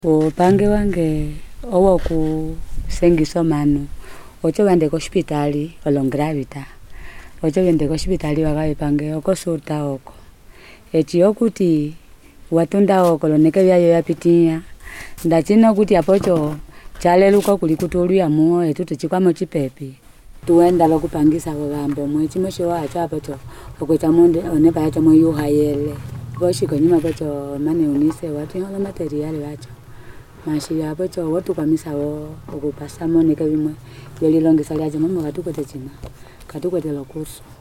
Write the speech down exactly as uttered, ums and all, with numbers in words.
Upange wange owo ku sengiso manu ocho wande ko hospitali olongravita ocho wande ko hospitali wagawe pange oko surta oko echi okuti watunda oko loneke bya yo yapitia ndachino kuti apocho chale luko kulikutulu ya muo etutu chikwamo chipepi tuenda lokupangisa bogambo mwechi mosho wacho apocho okweta monde onepa yacho moyo hayele boshi konyuma pocho mane unise watu yola material wacho mashi ya pocho watu kamisa wo okupasa moneke bimwe yeli longi sali aje mama katuko techina katuko te lokurso